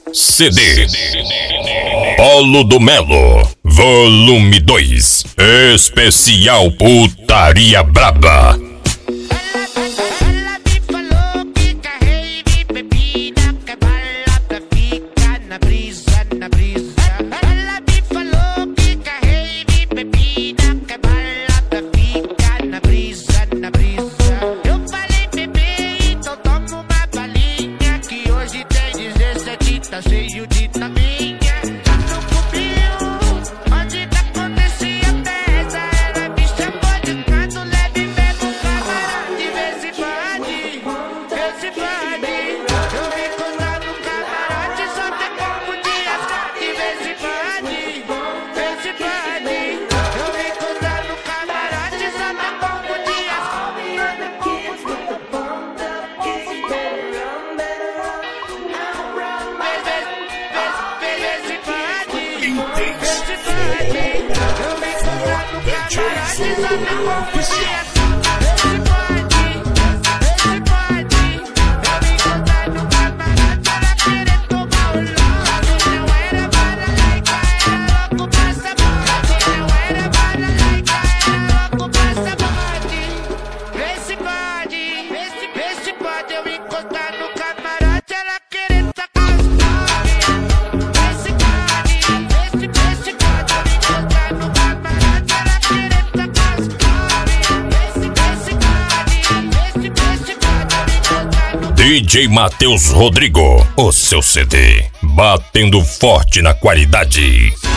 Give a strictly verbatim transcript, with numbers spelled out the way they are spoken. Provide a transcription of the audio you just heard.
C D Polo do Melo, volume dois, especial Putaria Braba. Tá cheio de taminha, no cubinho, onde tá acontecia festa. Ela me chamou de canto leve, pega um camarote, vê se pode, vê se pode. Eu vim contar no camarote, só tem como de asfalto, vê se pode, vê se pode. Eu vim contar no camarote, só tem como de asfalto. D J Matheus Rodrigo, o seu C D, batendo forte na qualidade.